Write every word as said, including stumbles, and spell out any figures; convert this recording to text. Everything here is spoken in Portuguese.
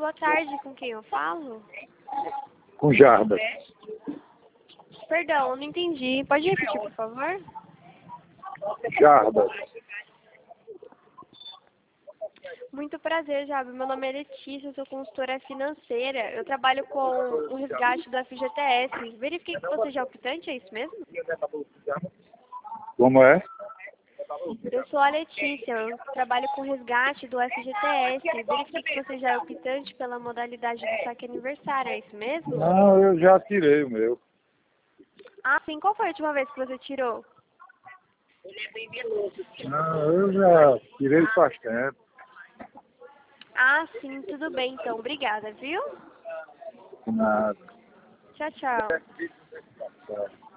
boa tarde. Com quem eu falo? Com Jarbas. Perdão, não entendi. Pode repetir, por favor? Jarbas. Muito prazer, Jarbas. Meu nome é Letícia, eu sou consultora financeira. Eu trabalho com o resgate do F G T S. Verifiquei que você já é optante, é isso mesmo? Como é? Eu sou a Letícia, eu trabalho com resgate do F G T S. Verifiquei que você já é optante pela modalidade do saque aniversário, é isso mesmo? Não, eu já tirei o meu. Ah, sim. Qual foi a última vez que você tirou? Não, eu já tirei faz tempo. Ah, sim. Tudo bem, então. Obrigada, viu? Nada. Tchau, tchau. Tchau.